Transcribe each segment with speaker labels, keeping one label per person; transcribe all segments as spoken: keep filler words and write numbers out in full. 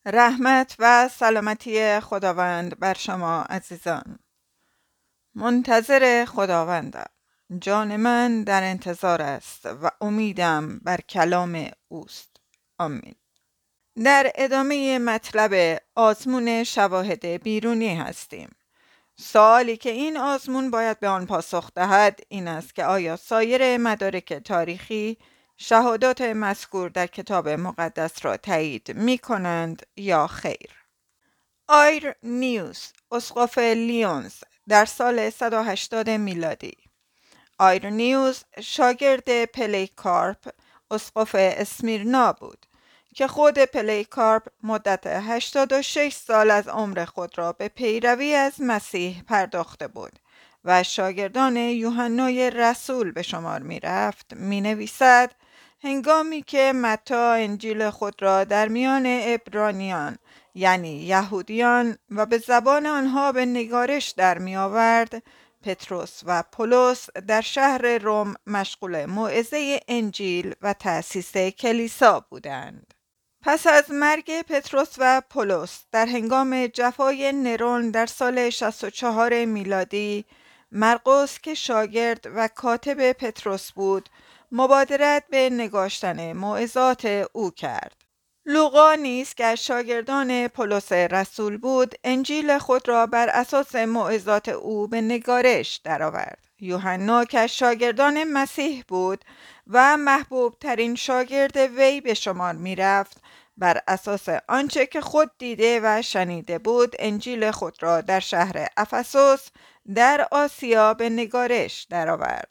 Speaker 1: رحمت و سلامتی خداوند بر شما عزیزان. منتظر خداوندم. جان من در انتظار است و امیدم بر کلام اوست. آمین. در ادامه مطلب آزمون شواهد بیرونی هستیم. سوالی که این آزمون باید به آن پاسخ دهد این است که آیا سایر مدارک تاریخی شهادات مذکور در کتاب مقدس را تایید می کنند یا خیر؟ آیر نیوس، اسقف لیونز، در سال صد و هشتاد میلادی. آیر نیوس شاگرد پلیکارپ، اسقف اسمیرنا بود که خود پلیکارپ مدت هشتاد و شش سال از عمر خود را به پیروی از مسیح پرداخته بود و شاگردان یوحنای رسول به شمار می رفت. می نویسد هنگامی که متی انجیل خود را در میان عبرانیان یعنی یهودیان و به زبان آنها به نگارش در می آورد، پتروس و پولس در شهر روم مشغول موعظه انجیل و تأسیس کلیسا بودند. پس از مرگ پتروس و پولس در هنگام جفای نرون در سال شصت و چهار میلادی، مرقس که شاگرد و کاتب پتروس بود مبادرت به نگاشتن موعظات او کرد. لوقا نیز که از شاگردان پولس رسول بود انجیل خود را بر اساس موعظات او به نگارش درآورد. یوحنا که از شاگردان مسیح بود و محبوب ترین شاگرد وی به شمار می رفت، بر اساس آنچه که خود دیده و شنیده بود انجیل خود را در شهر افسوس در آسیا به نگارش درآورد.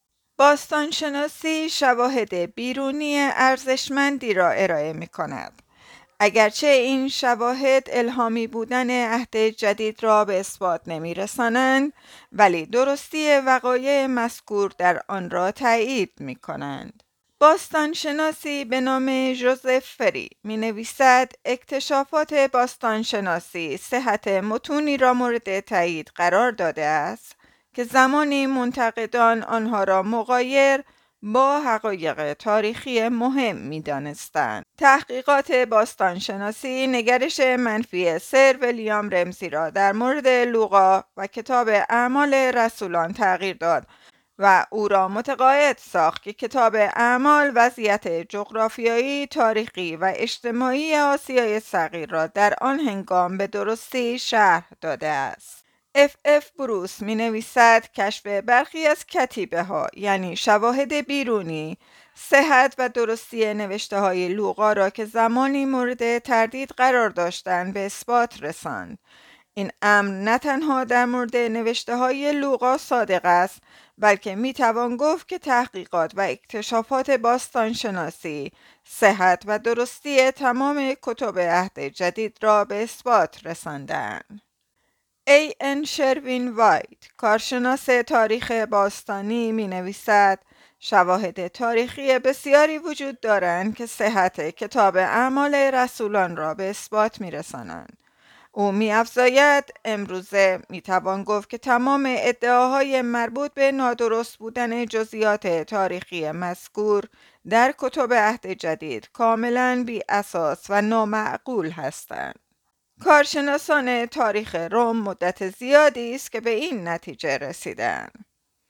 Speaker 1: باستانشناسی شواهد بیرونی ارزشمندی را ارائه می کند. اگرچه این شواهد الهامی بودن عهد جدید را به اثبات نمی رسانند، ولی درستی وقایع مذکور در آن را تایید می کنند. باستانشناسی به نام ژوزف فری می نویسد اکتشافات باستانشناسی صحت متونی را مورد تایید قرار داده است که زمانی منتقدان آنها را مغایر با حقایق تاریخی مهم می دانستند. تحقیقات باستانشناسی نگرش منفی سر ویلیام رمزی را در مورد لوقا و کتاب اعمال رسولان تغییر داد و او را متقاعد ساخت که کتاب اعمال وضعیت جغرافیایی، تاریخی و اجتماعی آسیای صغیر را در آن هنگام به درستی شرح داده است. اف اف بروس می نویسد کشف برخی از کتیبه ها یعنی شواهد بیرونی صحت و درستی نوشته های لوقا را که زمانی مورد تردید قرار داشتند به اثبات رساند. این امر نه تنها در مورد نوشته های لوقا صادق است، بلکه می توان گفت که تحقیقات و اکتشافات باستانشناسی صحت و درستی تمام کتب عهد جدید را به اثبات رساندند. ای ان شروین وایت، کارشناس تاریخ باستانی، می نویسد شواهد تاریخی بسیاری وجود دارند که صحت کتاب اعمال رسولان را به اثبات می رسانند. او می افزاید امروزه می توان گفت که تمام ادعاهای مربوط به نادرست بودن جزئیات تاریخی مذکور در کتب عهد جدید کاملا بی اساس و نامعقول هستند. کارشناسان تاریخ روم مدت زیادی است که به این نتیجه رسیدند.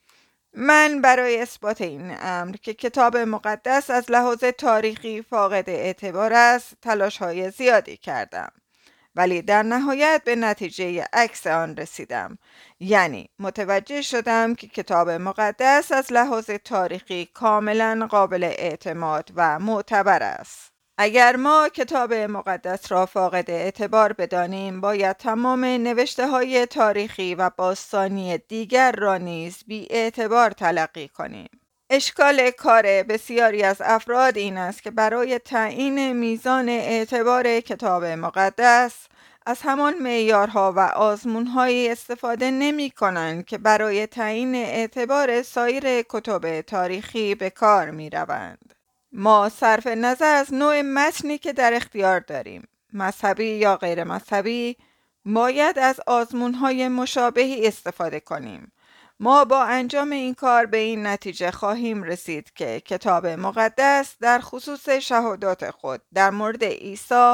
Speaker 1: من برای اثبات این امر که کتاب مقدس از لحاظ تاریخی فاقد اعتبار است تلاش‌های زیادی کردم، ولی در نهایت به نتیجه عکس آن رسیدم، یعنی متوجه شدم که کتاب مقدس از لحاظ تاریخی کاملا قابل اعتماد و معتبر است. اگر ما کتاب مقدس را فاقد اعتبار بدانیم، باید تمام نوشته های تاریخی و باستانی دیگر را نیز بی اعتبار تلقی کنیم. اشکال کار بسیاری از افراد این است که برای تعیین میزان اعتبار کتاب مقدس از همان معیارها و آزمون‌هایی استفاده نمی کنند که برای تعیین اعتبار سایر کتب تاریخی به کار می روند. ما صرف نظر از نوع متنی که در اختیار داریم، مذهبی یا غیر مذهبی، باید از آزمون‌های مشابهی استفاده کنیم. ما با انجام این کار به این نتیجه خواهیم رسید که کتاب مقدس در خصوص شهادات خود در مورد عیسی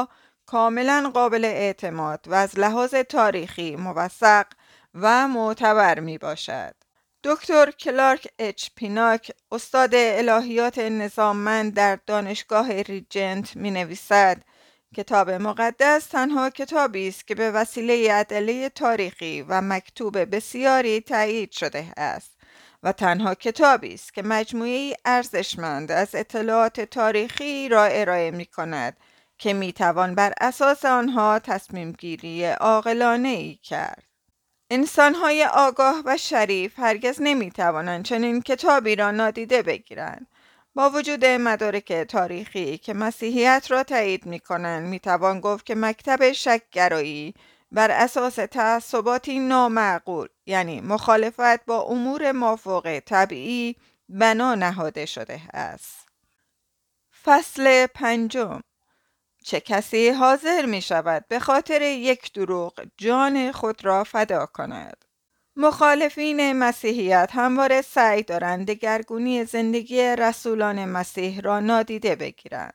Speaker 1: کاملا قابل اعتماد و از لحاظ تاریخی موثق و معتبر می باشد. دکتر کلارک اچ پیناک، استاد الهیات نظاممند در دانشگاه ریجنت می نویسد کتاب مقدس تنها کتابی است که به وسیله ادله تاریخی و مکتوب بسیاری تأیید شده است و تنها کتابی است که مجموعه‌ای ارزشمند از اطلاعات تاریخی را ارائه می کند که می توان بر اساس آنها تصمیم گیری عاقلانه‌ای کرد. انسان‌های آگاه و شریف هرگز نمی‌توانند چنین کتابی را نادیده بگیرند. با وجود مدارک تاریخی که مسیحیت را تایید می‌کنند، می‌توان گفت که مکتب شک‌گرایی بر اساس تعصباتی نامعقول، یعنی مخالفت با امور مافوق طبیعی، بنا نهاده شده است. فصل پنجم. چه کسی حاضر می شود به خاطر یک دروغ جان خود را فدا کند؟ مخالفین مسیحیت همواره سعی دارند دگرگونی زندگی رسولان مسیح را نادیده بگیرند.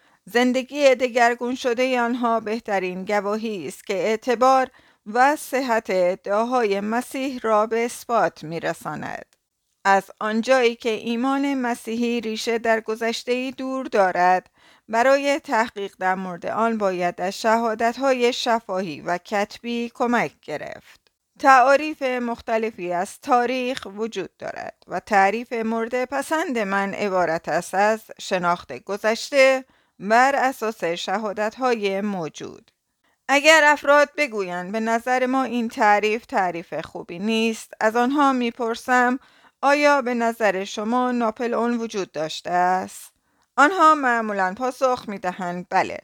Speaker 1: زندگی دگرگون شده آنها بهترین گواهی است که اعتبار و صحت ادعاهای مسیح را به اثبات می رساند. از آنجایی که ایمان مسیحی ریشه در گذشته‌ای دور دارد، برای تحقیق در مورد آن باید از شهادت‌های شفاهی و کتبی کمک گرفت. تعاریف مختلفی از تاریخ وجود دارد و تعریف مورد پسند من عبارت است از شناخت گذشته بر اساس شهادت‌های موجود. اگر افراد بگویند به نظر ما این تعریف تعریف خوبی نیست، از آنها میپرسم آیا به نظر شما ناپلئون وجود داشته است؟ آنها معمولاً پاسخ میدهند بله.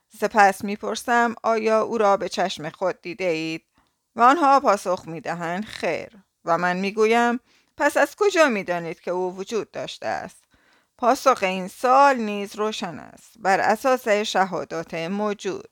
Speaker 1: سپس میپرسم آیا او را به چشم خود دیده اید؟ و آنها پاسخ میدهند خیر. و من میگویم پس از کجا میدانید که او وجود داشته است؟ پاسخ این سوال نیز روشن است، بر اساس شهادات موجود.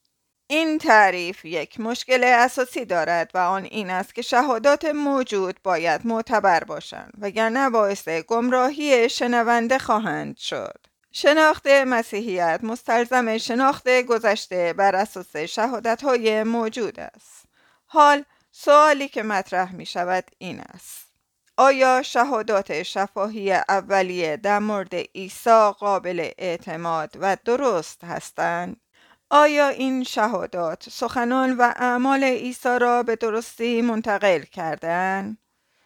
Speaker 1: این تعریف یک مشکل اساسی دارد و آن این است که شهادات موجود باید معتبر باشند وگرنه باعث گمراهی شنونده خواهند شد. شناخت مسیحیت مستلزم شناخت گذشته بر اساس شهادت‌های موجود است. حال سوالی که مطرح می شود این است: آیا شهادات شفاهی اولیه در مورد عیسی قابل اعتماد و درست هستند؟ آیا این شهادات سخنان و اعمال عیسی را به درستی منتقل کردند؟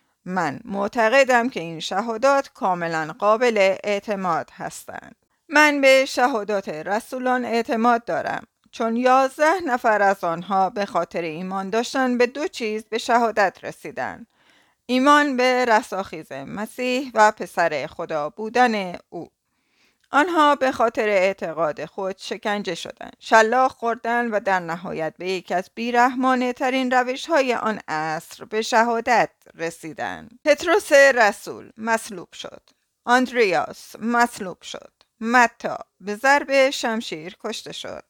Speaker 1: من معتقدم که این شهادات کاملا قابل اعتماد هستند. من به شهادات رسولان اعتماد دارم، چون یازده نفر از آنها به خاطر ایمان داشتن به دو چیز به شهادت رسیدند: ایمان به رستاخیز مسیح و پسر خدا بودن او. آنها به خاطر اعتقاد خود شکنجه شدند، شلاق خوردند و در نهایت به یکی از بیرحمانه ترین روش های آن عصر به شهادت رسیدند. پتروس رسول مصلوب شد. آندریاس مصلوب شد. متی به ضرب شمشیر کشته شد.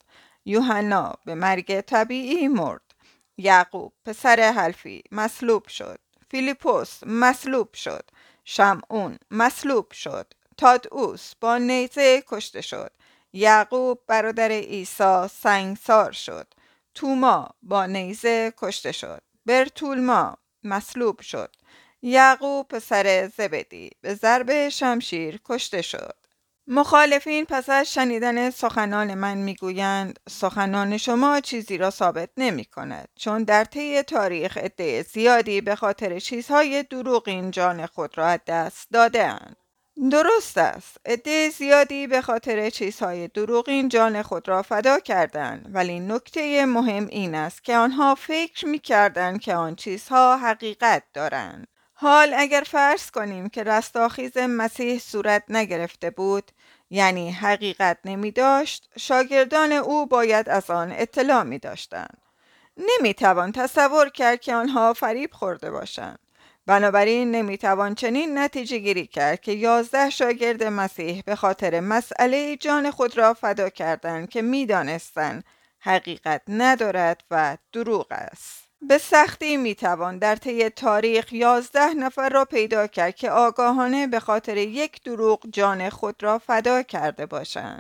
Speaker 1: یوحنا به مرگ طبیعی مرد. یعقوب پسر حلفی مصلوب شد. فیلیپوس مصلوب شد. شمعون مصلوب شد. تادئوس با نیزه کشته شد. یعقوب برادر عیسی سنگسار شد. توما با نیزه کشته شد. برتولما مصلوب شد. یعقوب پسر زبدی به ضرب شمشیر کشته شد. مخالفین پس از شنیدن سخنان من میگویند سخنان شما چیزی را ثابت نمی کند، چون در طی تاریخ عده زیادی به خاطر چیزهای دروغین جان خود را از دست داده‌اند. درست است، عده زیادی به خاطر چیزهای دروغین جان خود را فدا کردند، ولی نکته مهم این است که آنها فکر می‌کردند که آن چیزها حقیقت دارند. حال اگر فرض کنیم که رستاخیز مسیح صورت نگرفته بود، یعنی حقیقت نمی داشت، شاگردان او باید از آن اطلاع می داشتند. نمی توان تصور کرد که آنها فریب خورده باشند. بنابراین نمی توان چنین نتیجه گیری کرد که یازده شاگرد مسیح به خاطر مسئله جان خود را فدا کردند که می دانستند حقیقت ندارد و دروغ است. به سختی می توان در طی تاریخ یازده نفر را پیدا کرد که آگاهانه به خاطر یک دروغ جان خود را فدا کرده باشند.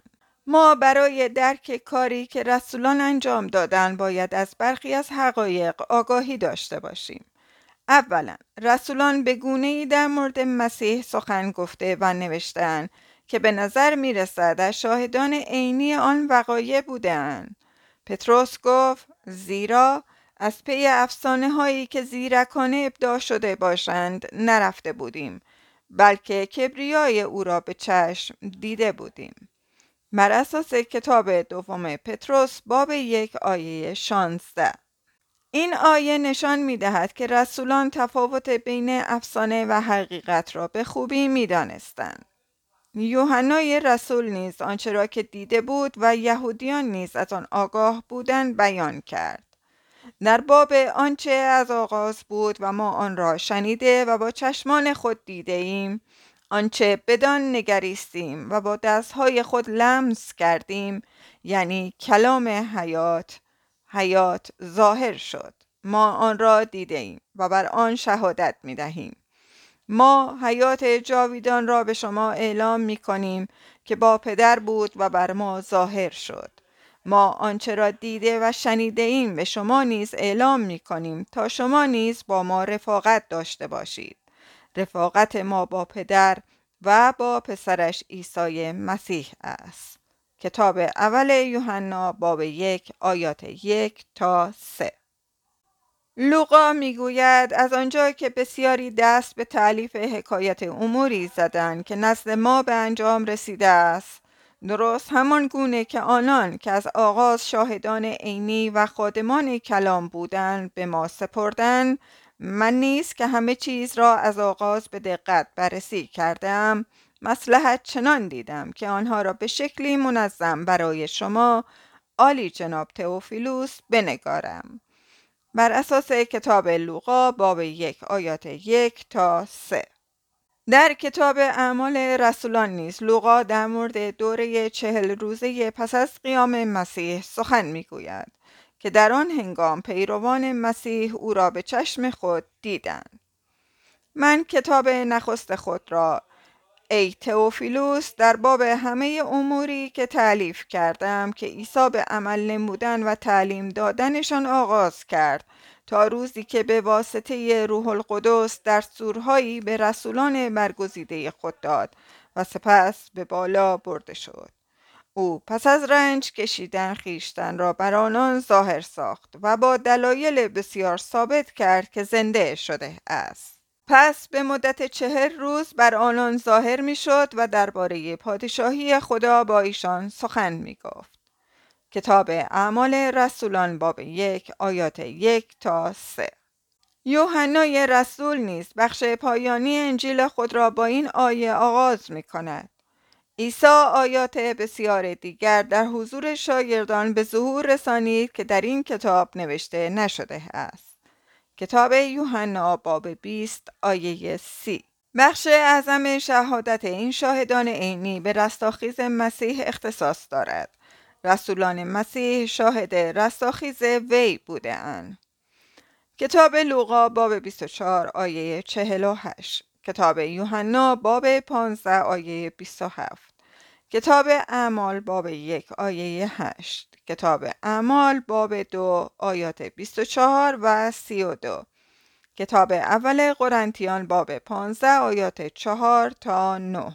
Speaker 1: ما برای درک کاری که رسولان انجام دادن باید از برخی از حقایق آگاهی داشته باشیم. اولا، رسولان به گونه‌ای در مورد مسیح سخن گفته و نوشتند که به نظر می رسد از شاهدان عینی آن وقایع بودند. پتروس گفت: زیرا از پی افسانه هایی که زیرکانه ابداع شده باشند نرفته بودیم، بلکه کبریای او را به چشم دیده بودیم. بر اساس کتاب دوم پتروس باب یک آیه شانزده. این آیه نشان می دهد که رسولان تفاوت بین افسانه و حقیقت را به خوبی می دانستند. یوحنای رسول نیز آنچه را که دیده بود و یهودیان نیز از آن آگاه بودند بیان کرد. در باب آنچه از آغاز بود و ما آن را شنیده و با چشمان خود دیده ایم، آنچه بدان نگریستیم و با دستهای خود لمس کردیم، یعنی کلام حیات، حیات ظاهر شد. ما آن را دیده ایم و بر آن شهادت می دهیم. ما حیات جاویدان را به شما اعلام می کنیم که با پدر بود و بر ما ظاهر شد. ما آنچه را دیده و شنیده ایم به شما نیز اعلام می کنیم تا شما نیز با ما رفاقت داشته باشید. رفاقت ما با پدر و با پسرش عیسی مسیح است. کتاب اول یوحنا باب یک آیات یک تا سه. لوقا میگوید از آنجا که بسیاری دست به تألیف حکایت اموری زدند که نزد ما به انجام رسیده است، درست همان گونه که آنان که از آغاز شاهدان عینی و خادمان کلام بودند به ما سپردند، من نیز که همه چیز را از آغاز به دقت بررسی کردم، مصلحت چنان دیدم که آنها را به شکلی منظم برای شما عالی جناب تئوفیلوس بنگارم. بر اساس کتاب لوقا باب یک آیات یک تا سه. در کتاب اعمال رسولان نیز لوقا در مورد دوره چهل روزه پس از قیام مسیح سخن میگوید که در آن هنگام پیروان مسیح او را به چشم خود دیدند. من کتاب نخست خود را ای تئوفیلوس در باب همه اموری که تألیف کردم که عیسی به عمل نمودن و تعلیم دادنشان آغاز کرد تا روزی که به واسطه روح القدس دستورهایی به رسولان برگزیده خود داد و سپس به بالا برده شد. او پس از رنج کشیدن خیشتن را بر آنان ظاهر ساخت و با دلایل بسیار ثابت کرد که زنده شده است. پس به مدت چهل روز بر آنان ظاهر می شد و درباره پادشاهی خدا با ایشان سخن می گفت. کتاب اعمال رسولان باب یک آیات یک تا سه. یوحنای رسول نیز بخش پایانی انجیل خود را با این آیه آغاز می کند. عیسی آیات بسیار دیگر در حضور شاگردان به ظهور رسانید که در این کتاب نوشته نشده است. کتاب یوحنا باب بیست آیه سی. بخش اعظم شهادت این شاهدان عینی به رستاخیز مسیح اختصاص دارد. رسولان مسیح شاهد رستاخیز وی بوده اند. کتاب لوقا باب بیست و چهار آیه چهل و هشت. کتاب یوحنا باب پانزده آیه بیست و هفت. کتاب اعمال باب یک آیه هشت. کتاب اعمال باب دو آیات بیست و چهار و سی و دو. کتاب اول قرنتیان باب پانزده آیات چهار تا نه.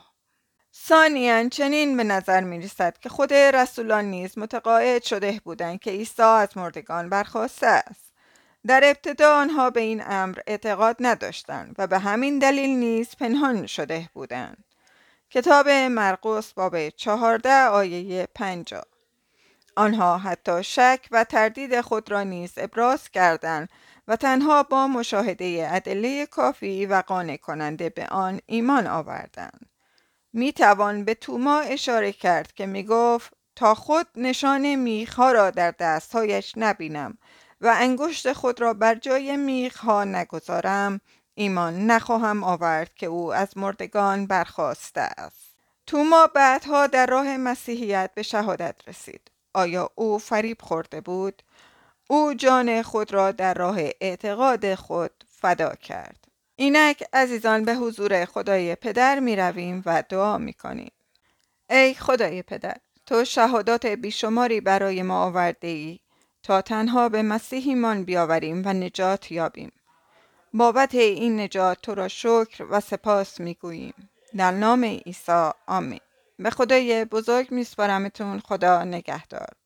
Speaker 1: ثانیاً چنین به نظر می رسد که خود رسولان نیز متقاعد شده بودند که عیسی از مردگان برخاسته است. در ابتدا آنها به این امر اعتقاد نداشتند و به همین دلیل نیز پنهان شده بودند. کتاب مرقس باب چهارده آیه پنجاه. آنها حتی شک و تردید خود را نیز ابراز کردند و تنها با مشاهده ادله کافی و قانع کننده به آن ایمان آوردند. می توان به توما اشاره کرد که می گفت تا خود نشان میخها را در دستهایش نبینم و انگشت خود را بر جای میخها نگذارم، ایمان نخواهم آورد که او از مردگان برخاسته است. توما بعدها در راه مسیحیت به شهادت رسید. آیا او فریب خورده بود؟ او جان خود را در راه اعتقاد خود فدا کرد. اینک عزیزان به حضور خدای پدر می رویم و دعا می کنیم. ای خدای پدر، تو شهادات بیشماری برای ما آورده ای تا تنها به مسیح ایمان بیاوریم و نجات یابیم. بابت این نجات تو را شکر و سپاس میگوییم. در نام عیسی آمین. به خدای بزرگ میسپارمتون. خدا نگهدار.